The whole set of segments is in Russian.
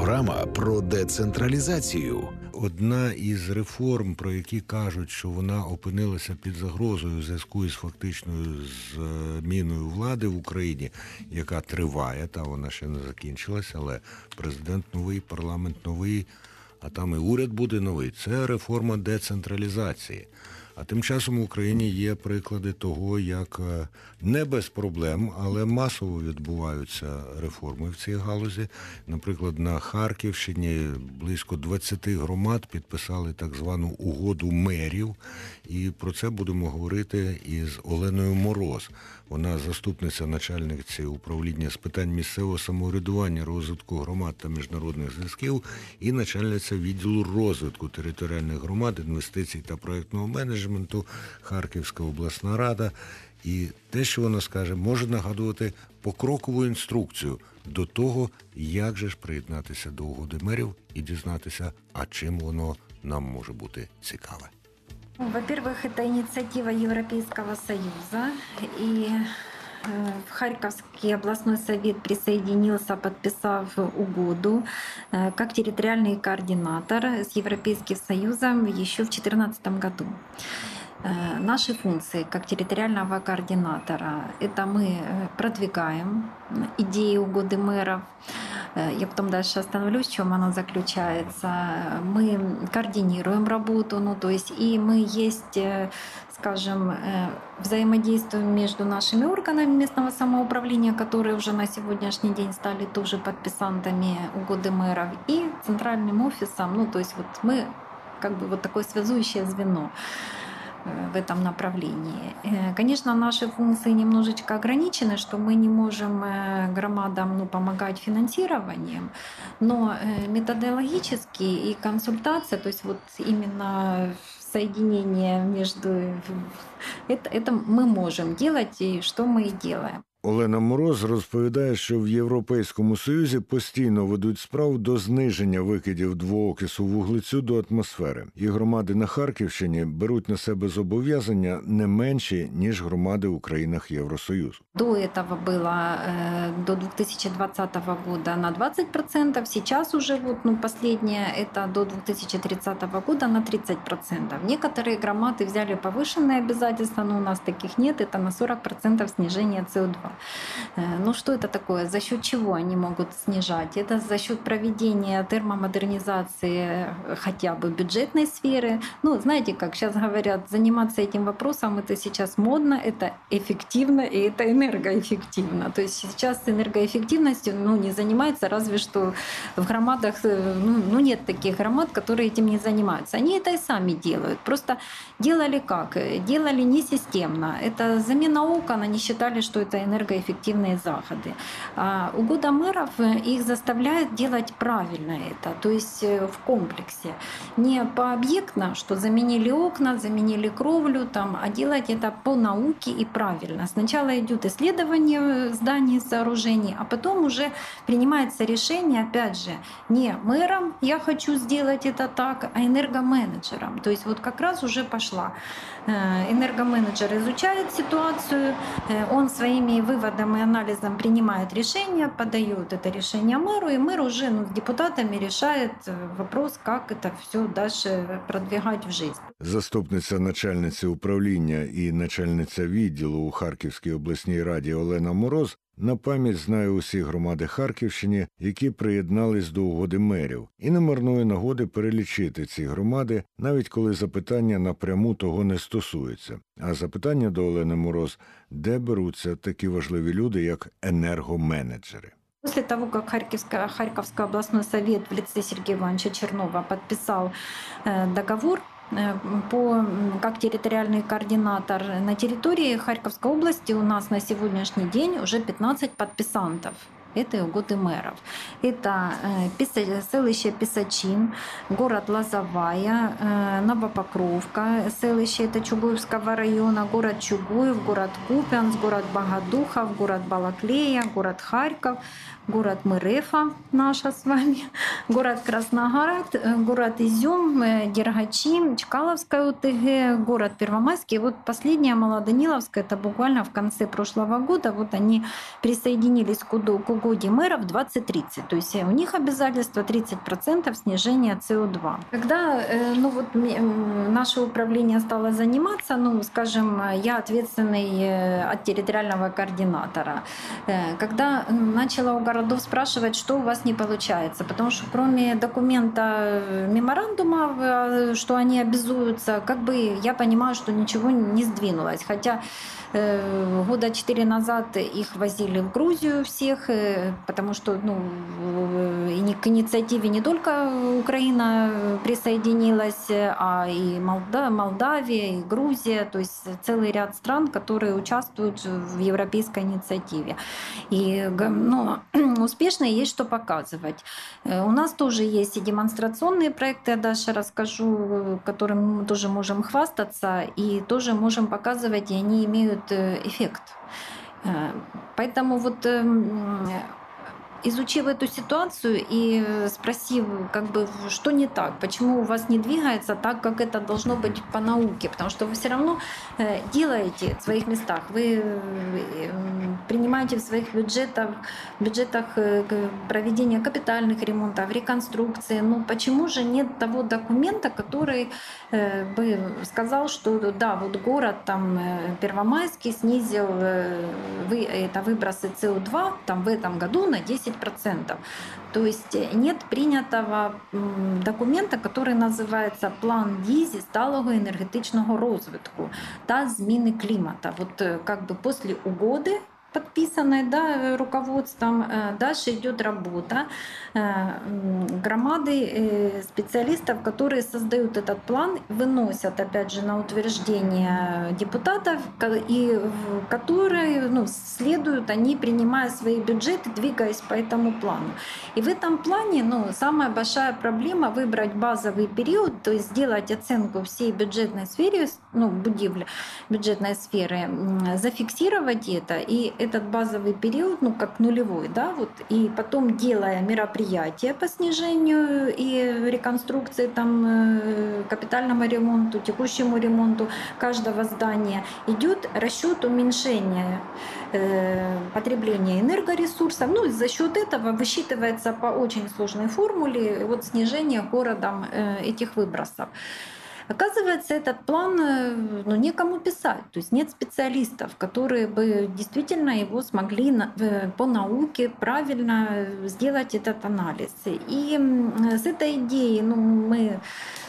Програма про децентралізацію. Одна із реформ, про які кажуть, що вона опинилася під загрозою в зв'язку із фактичною зміною влади в Україні, яка триває, та вона ще не закінчилась, але президент новий, парламент новий, а там і уряд буде новий. Це реформа децентралізації. А тим часом в Україні є приклади того, як не без проблем, але масово відбуваються реформи в цій галузі. Наприклад, на Харківщині близько 20 громад підписали так звану угоду мерів. І про це будемо говорити із Оленою Мороз. Вона заступниця начальниці управління з питань місцевого самоврядування, розвитку громад та міжнародних зв'язків і начальниця відділу розвитку територіальних громад, інвестицій та проєктного менеджменту Харківська обласна рада. І те, що вона скаже, може нагадувати покрокову інструкцію до того, як же ж приєднатися до угоди мерів і дізнатися, а чим воно нам може бути цікаве. Во-первых, это инициатива Европейского Союза, и Харьковский областной совет присоединился, подписав угоду как территориальный координатор с Европейским Союзом еще в 2014 году. Наши функции как территориального координатора – это мы продвигаем идеи угоды мэров. Я потом дальше остановлюсь, в чем она заключается. Мы координируем работу, то есть и мы есть, скажем, взаимодействуем между нашими органами местного самоуправления, которые уже на сегодняшний день стали тоже подписантами угоды мэров, и центральным офисом, то есть вот мы как бы вот такое связующее звено в этом направлении. Конечно, наши функции немножечко ограничены, что мы не можем громадам помогать финансированием, но методологически и консультация, то есть вот именно соединение между... Это мы можем делать, и что мы и делаем. Олена Мороз розповідає, що в Європейському Союзі постійно ведуть справу до зниження викидів двоокису вуглецю до атмосфери. І громади на Харківщині беруть на себе зобов'язання не менші, ніж громади у країнах Євросоюзу. До этого было до 2020 года на 20%, сейчас уже последнее это до 2030 года на 30%. Некоторые громады взяли повышенные обязательства, но у нас таких нет, это на 40% снижения СО2. Что это такое? За счет чего они могут снижать? Это за счет проведения термомодернизации хотя бы бюджетной сферы. Знаете, как сейчас говорят, заниматься этим вопросом это сейчас модно, это эффективно и это энергоэффективно. То есть сейчас энергоэффективностью не занимаются, разве что в громадах, нет таких громад, которые этим не занимаются. Они это и сами делают. Просто делали как? Делали не системно. Это замена окон, они считали, что это энергоэффективные заходы. А угода мэров их заставляет делать правильно это, то есть в комплексе. Не пообъектно, что заменили окна, заменили кровлю, а делать это по науке и правильно. Сначала идет исследование зданий и сооружений, а потом уже принимается решение, опять же, не мэром я хочу сделать это так, а энергоменеджером. То есть вот как раз уже пошла. Энергоменеджер изучает ситуацию, он своими выводами и анализом принимает решение, подает это решение мэру, и мэр уже с депутатами решает вопрос, как это все дальше продвигать в жизнь. Заступниця начальниці управління і начальниця відділу у Харківській обласній раді Олена Мороз на пам'ять знає усі громади Харківщини, які приєднались до угоди мерів, і не марнує нагоди перелічити ці громади, навіть коли запитання напряму того не стосується. А запитання до Олени Мороз – де беруться такі важливі люди, як енергоменеджери? После того, как Харьковский областной совет в лице Сергея Ивановича Чернова подписал договор как территориальный координатор, на территории Харьковской области у нас на сегодняшний день уже 15 подписантов этой угоды мэров. Это селище Писачин, город Лозовая, Новопокровка, селище это Чугуевского района, город Чугуев, город Купянск, город Богодухов, город Балаклея, город Харьков, город Мырефа, наша с вами, город Красноград, город Изюм, Дергачи, Чкаловская ОТГ, город Первомайский. Вот последняя Малоданиловская, это буквально в конце прошлого года, вот они присоединились к угоде мэров 2030. То есть у них обязательство 30% снижения СО2. Когда наше управление стало заниматься, скажем, я ответственный от территориального координатора, когда начала у городов спрашивать, что у вас не получается, потому что кроме документа меморандума, что они обязуются, я понимаю, что ничего не сдвинулось. Хотя года 4 назад их возили в Грузию всех, потому что к инициативе не только Украина присоединилась, а и Молдавия, и Грузия, то есть целый ряд стран, которые участвуют в европейской инициативе. И успешно есть что показывать. У нас тоже есть и демонстрационные проекты, я дальше расскажу, которым мы тоже можем хвастаться и тоже можем показывать, и они имеют эффект. Поэтому изучив эту ситуацию и спросив, что не так, почему у вас не двигается так, как это должно быть по науке, потому что вы все равно делаете в своих местах, вы принимаете в своих бюджетах проведение капитальных ремонтов, реконструкции. Почему же нет того документа, который бы сказал, что да, вот город Первомайский снизил выбросы СО2 в этом году на 10%. То есть нет принятого документа, который називається «План дій зі сталого енергетичного розвитку та зміни клімата». После угоды, подписанной руководством, дальше идет работа громады специалистов, которые создают этот план, выносят опять же на утверждение депутатов, и которые следуют, они принимая свои бюджеты, двигаясь по этому плану. И в этом плане самая большая проблема выбрать базовый период, то есть сделать оценку всей бюджетной сферы, бюджетной сферы, зафиксировать это, и этот базовый период, как нулевой, и потом, делая мероприятия по снижению и реконструкции, капитальному ремонту, текущему ремонту каждого здания, идет расчет уменьшения потребления энергоресурсов. За счет этого высчитывается по очень сложной формуле снижение городом этих выбросов. Оказывается, этот план некому писать, то есть нет специалистов, которые бы действительно его смогли по науке правильно сделать этот анализ. И с этой идеей мы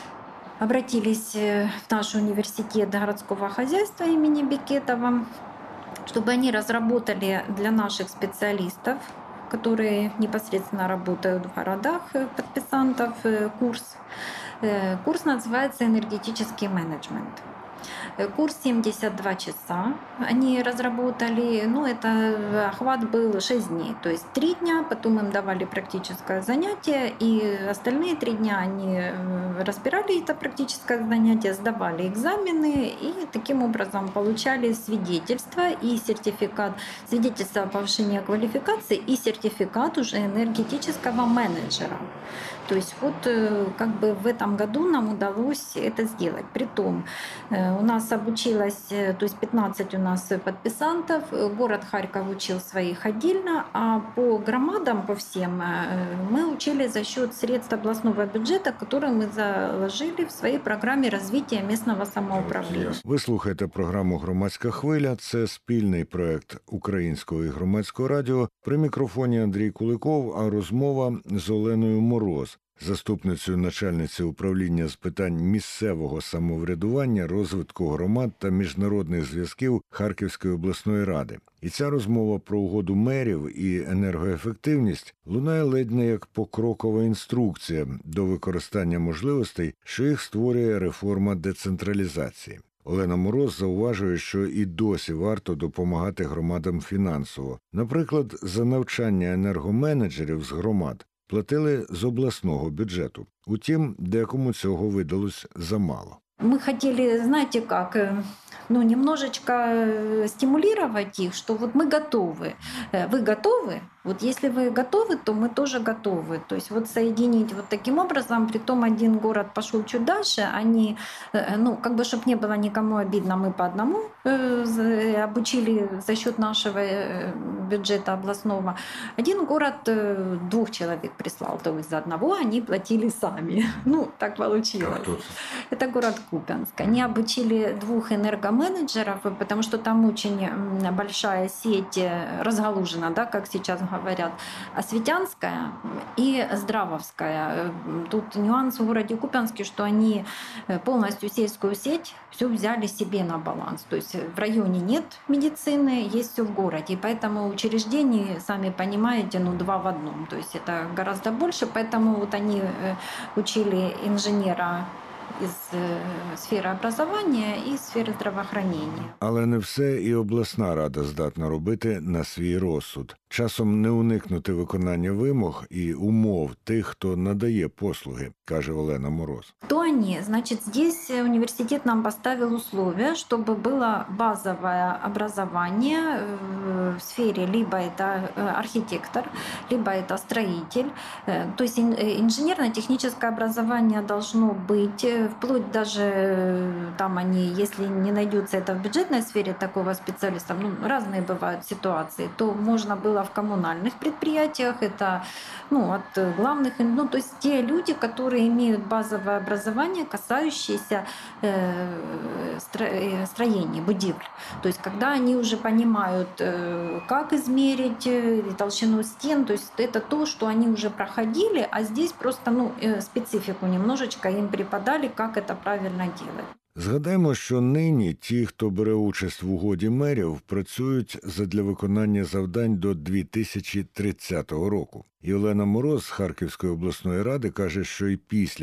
обратились в наш университет городского хозяйства имени Бекетова, чтобы они разработали для наших специалистов, которые непосредственно работают в городах, подписантов, курс. Курс называется «Энергетический менеджмент». Курс 72 часа они разработали. Это охват был 6 дней, то есть 3 дня, потом им давали практическое занятие, и остальные 3 дня они разбирали это практическое занятие, сдавали экзамены и таким образом получали свидетельство и сертификат, свидетельство о повышении квалификации и сертификат уже энергетического менеджера. То есть в этом году нам удалось это сделать. Притом у нас обучилось, то есть 15 у нас подписантов, город Харьков учил своих отдельно, а по громадам, по всем, мы учили за счет средств областного бюджета, которые мы заложили в своей программе развития местного самоуправления. Ви слухаєте програму «Громадська хвиля». Це спільний проект Українського і Громадського радіо. При мікрофоні Андрій Куликов, а розмова з Оленою Мороз, заступницею начальниці управління з питань місцевого самоврядування, розвитку громад та міжнародних зв'язків Харківської обласної ради. І ця розмова про угоду мерів і енергоефективність лунає ледь не як покрокова інструкція до використання можливостей, що їх створює реформа децентралізації. Олена Мороз зауважує, що і досі варто допомагати громадам фінансово. Наприклад, за навчання енергоменеджерів з громад платили з обласного бюджету. Утім, декому цього видалось замало. Мы хотели, знаете как, немножечко стимулировать их, что мы готовы. Вы готовы? Вот если вы готовы, то мы тоже готовы. То есть вот соединить вот таким образом, притом один город пошел чуть дальше, они, ну, как бы, чтобы не было никому обидно, мы по одному обучили за счет нашего бюджета областного. Один город 2 человек прислал, то есть за одного они платили сами. Ну, так получилось. Это город Купянск. Они обучили 2 энергоменеджеров, потому что там очень большая сеть разгалужена, да, как сейчас говорят, Осветянская и Здравовская. Тут нюанс в городе Купянске, что они полностью сельскую сеть все взяли себе на баланс. То есть в районе нет медицины, есть все в городе. И поэтому учреждений, сами понимаете, 2 в 1. То есть это гораздо больше. Поэтому вот они учили инженера із сфери образування і сфери здравоохранення. Але не все і обласна рада здатна робити на свій розсуд. Часом не уникнути виконання вимог і умов тих, хто надає послуги, каже Олена Мороз. Кто они? Значит, здесь университет нам поставил условия, чтобы было базовое образование в сфере либо это архитектор, либо это строитель. То есть инженерно-техническое образование должно быть, вплоть даже там они, если не найдется это в бюджетной сфере такого специалиста, ну, разные бывают ситуации, то можно было в коммунальных предприятиях, это от главных, то есть те люди, которые имеют базовое образование, касающееся строения, будивль. То есть когда они уже понимают, как измерить толщину стен, то есть это то, что они уже проходили, а здесь просто специфику немножечко им преподали, как это правильно делать. Згадаємо, що нині ті, хто бере участь в угоді мерів, працюють задля виконання завдань до 2030 року. І Олена Мороз з Харківської обласної ради каже, що і після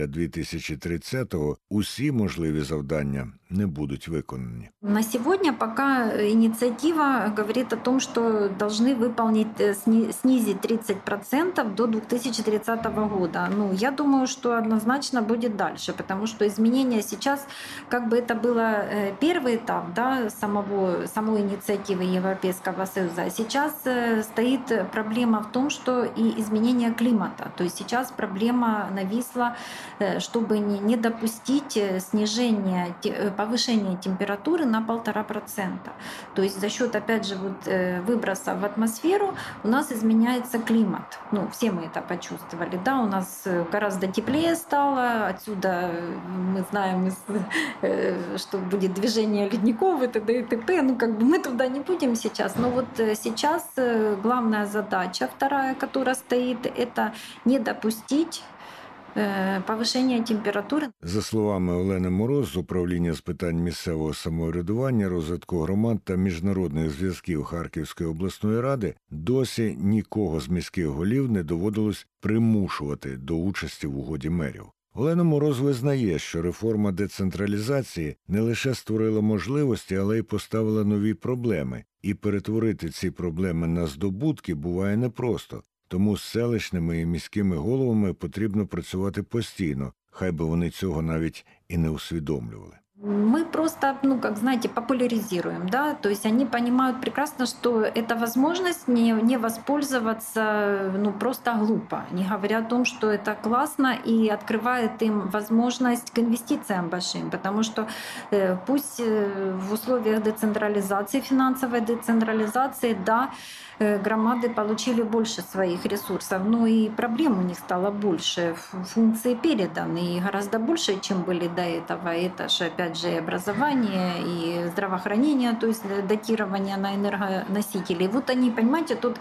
2030-го усі можливі завдання не будуть виконані. На сегодня пока инициатива говорит о том, что должны выполнить, снизить 30% до 2030 года. Я думаю, что однозначно будет дальше, потому что изменения сейчас, как бы это было первый этап, да, самой инициативы Европейского Союза, а сейчас стоит проблема в том, что и изменение климата. То есть сейчас проблема нависла, чтобы не допустить снижения, повышения температуры на 1,5%. То есть за счет, опять же, выброса в атмосферу у нас изменяется климат. Все мы это почувствовали. Да, у нас гораздо теплее стало. Отсюда мы знаем, что будет движение ледников и т.д. и т.п. Мы туда не будем сейчас. Но сейчас главная задача, вторая, которая стоит, это не допустить повищення температури. За словами Олени Мороз з Управління з питань місцевого самоврядування, розвитку громад та міжнародних зв'язків Харківської обласної ради, досі нікого з міських голів не доводилось примушувати до участі в угоді мерів. Олена Мороз визнає, що реформа децентралізації не лише створила можливості, але й поставила нові проблеми. І перетворити ці проблеми на здобутки буває непросто. Тому з селищними і міськими головами потрібно працювати постійно, хай би вони цього навіть і не усвідомлювали. Мы просто, популяризируем, да, то есть они понимают прекрасно, что это возможность не воспользоваться, просто глупо, не говоря о том, что это классно и открывает им возможность к инвестициям большим, потому что пусть в условиях децентрализации, финансовой децентрализации, да, громады получили больше своих ресурсов, но и проблем у них стало больше, функции переданы и гораздо больше, чем были до этого. Это же, опять же, и образование, и здравоохранение, то есть датирование на энергоносители. Они, понимаете, тут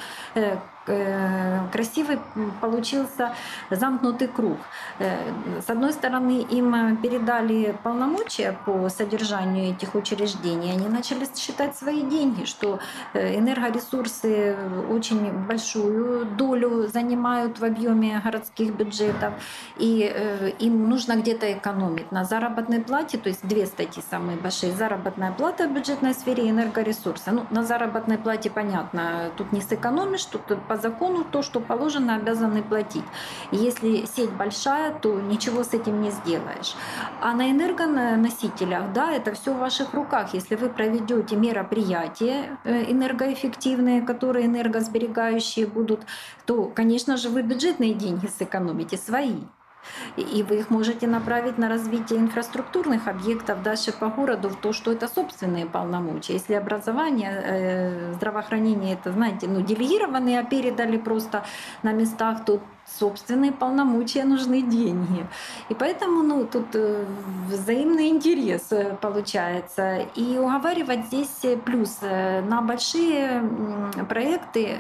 красивый получился замкнутый круг. С одной стороны, им передали полномочия по содержанию этих учреждений, они начали считать свои деньги, что энергоресурсы очень большую долю занимают в объеме городских бюджетов, и им нужно где-то экономить на заработной плате, то есть 2 статьи самые большие: заработная плата в бюджетной сфере и энергоресурсы. На заработной плате понятно, тут не сэкономишь, тут по закону то, что положено, обязаны платить. Если сеть большая, то ничего с этим не сделаешь. А на энергоносителях, да, это все в ваших руках. Если вы проведете мероприятия энергоэффективные, которые энергосберегающие будут, то, конечно же, вы бюджетные деньги сэкономите, свои. И вы их можете направить на развитие инфраструктурных объектов дальше по городу, в то, что это собственные полномочия. Если образование, здравоохранение, это, знаете, делегированные, а передали просто на местах, то собственные полномочия нужны деньги. И поэтому тут взаимный интерес получается. И уговаривать здесь плюс. На большие проекты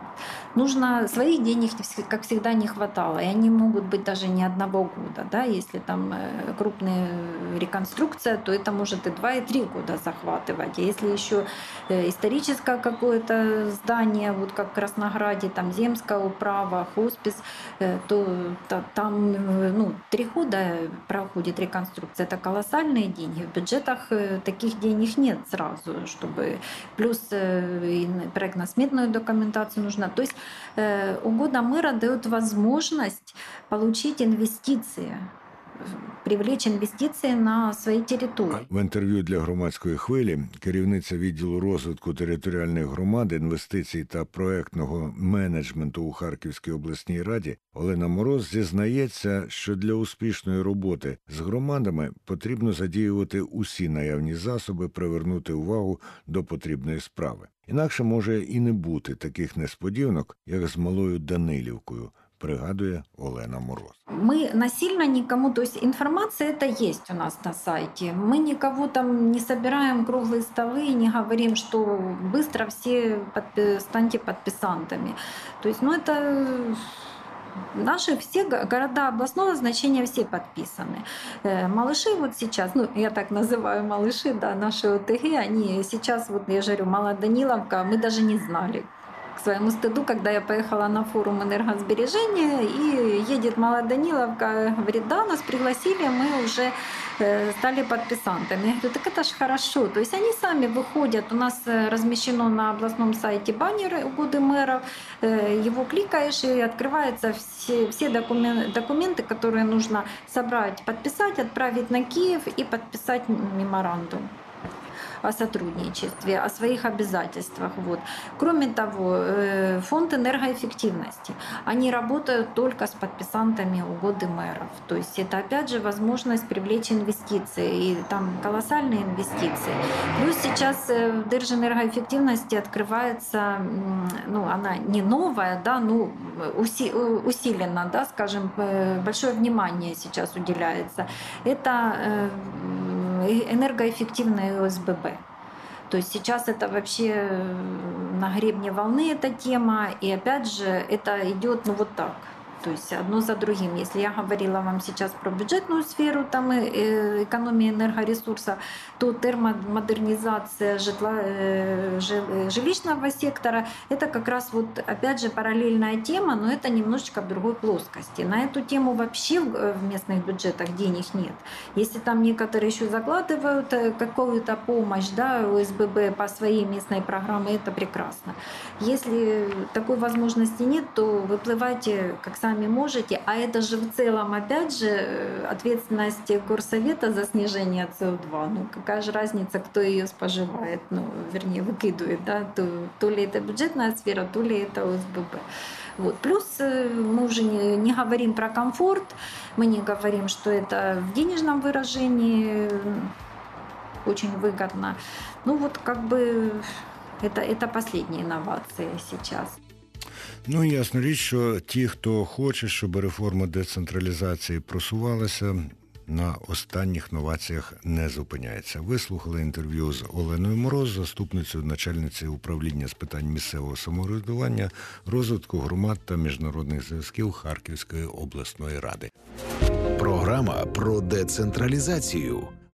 нужно своих денег, как всегда, не хватало. И они могут быть даже не одного года. Да? Если там крупная реконструкция, то это может и 2, и 3 года захватывать. А если еще историческое какое-то здание, вот как в Краснограде, там земская управа, хоспис, то там 3 года проходит реконструкция. Это колоссальные деньги. В бюджетах таких денег нет сразу, чтобы плюс проектно-сметную документацию нужно. То есть угода мэра дает возможность получить инвестиции, привлечь інвестиції на свої території. В інтерв'ю для «Громадської хвилі» керівниця відділу розвитку територіальних громад, інвестицій та проектного менеджменту у Харківській обласній раді Олена Мороз зізнається, що для успішної роботи з громадами потрібно задіювати усі наявні засоби, привернути увагу до потрібної справи. Інакше може і не бути таких несподіванок, як з Малою Данилівкою, пригадує Олена Мороз. Мы насильно никому, то есть информация это есть у нас на сайте. Мы никого там не собираем круглые столы, не говорим, что быстро все станьте подписантами. То есть, это наши все города областного значения все подписаны. Малыши вот сейчас, я так называю малыши, да, наши ОТГ, они сейчас, я же говорю, Малая Даниловка, мы даже не знали. К своему стыду, когда я поехала на форум энергосбережения, и едет Малая Даниловка, говорит, да, нас пригласили, мы уже стали подписантами. Я говорю, так это ж хорошо. То есть они сами выходят, у нас размещено на областном сайте баннер угоды мэров, его кликаешь, и открываются все документы, которые нужно собрать, подписать, отправить на Киев и подписать меморандум о сотрудничестве, о своих обязательствах. Кроме того, фонд энергоэффективности, они работают только с подписантами угоды мэров. То есть это опять же возможность привлечь инвестиции, и там колоссальные инвестиции. Плюс сейчас в Держэнергоэффективности открывается, она не новая, да, усиленно, да, скажем, большое внимание сейчас уделяется. Это энергоэффективные ОСББ. То есть сейчас это вообще на гребне волны эта тема, и опять же это идет так. То есть одно за другим. Если я говорила вам сейчас про бюджетную сферу, там экономия энергоресурсов, то термомодернизация жилищного сектора – это как раз опять же параллельная тема, но это немножечко в другой плоскости. На эту тему вообще в местных бюджетах денег нет. Если там некоторые еще закладывают какую-то помощь, да, ОСББ по своей местной программе, это прекрасно. Если такой возможности нет, то выплывайте как сами можете, а это же в целом, опять же, ответственность Горсовета за снижение СО2. Какая же разница, кто ее споживает, вернее, выкидывает, да? То ли это бюджетная сфера, то ли это ОСББ. Плюс мы уже не говорим про комфорт, мы не говорим, что это в денежном выражении очень выгодно. Это последняя інновація зараз. Ясна річ, що ті, хто хоче, щоб реформа децентралізації просувалася, на останніх новаціях не зупиняється. Ви слухали інтерв'ю з Оленою Мороз, заступницею начальниці управління з питань місцевого самоврядування, розвитку громад та міжнародних зв'язків Харківської обласної ради. Програма про децентралізацію.